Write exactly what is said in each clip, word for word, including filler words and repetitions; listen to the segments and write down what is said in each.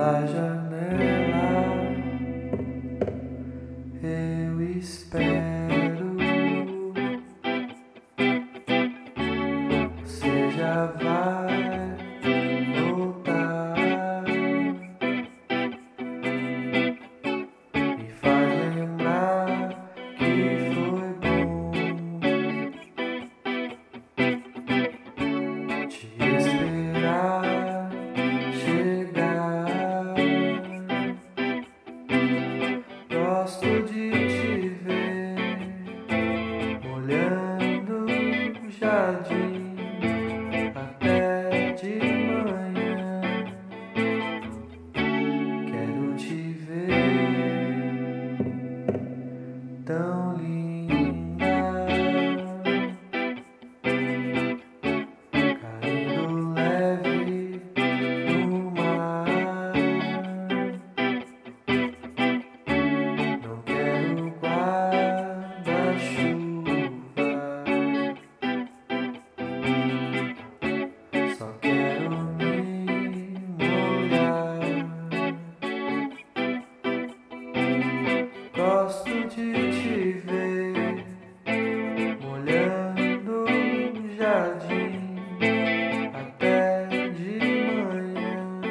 pela janela eu espero. Você já vai voltar, me faz lembrar que foi bom te esperar chegar. Gosto de te ver olhando o jardim até de manhã. Quero te ver tão linda, caindo leve no mar. Não quero guarda-chuva, só quero me molhar. Gosto de te ver molhando o jardim até de manhã.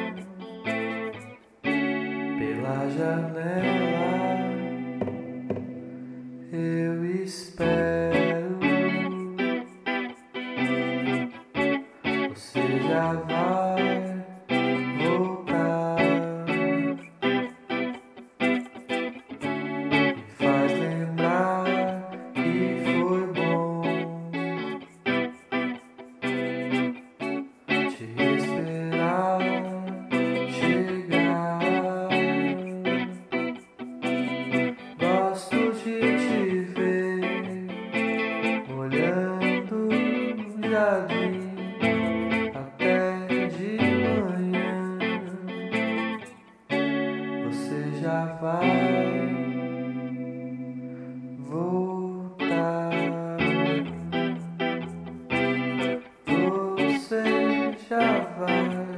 Pela janela eu espero. Você já vai voltar, me faz lembrar que foi bom te esperar chegar. Gosto de te ver olhando o jardim até de manhã. Você já vai voltar, você já vai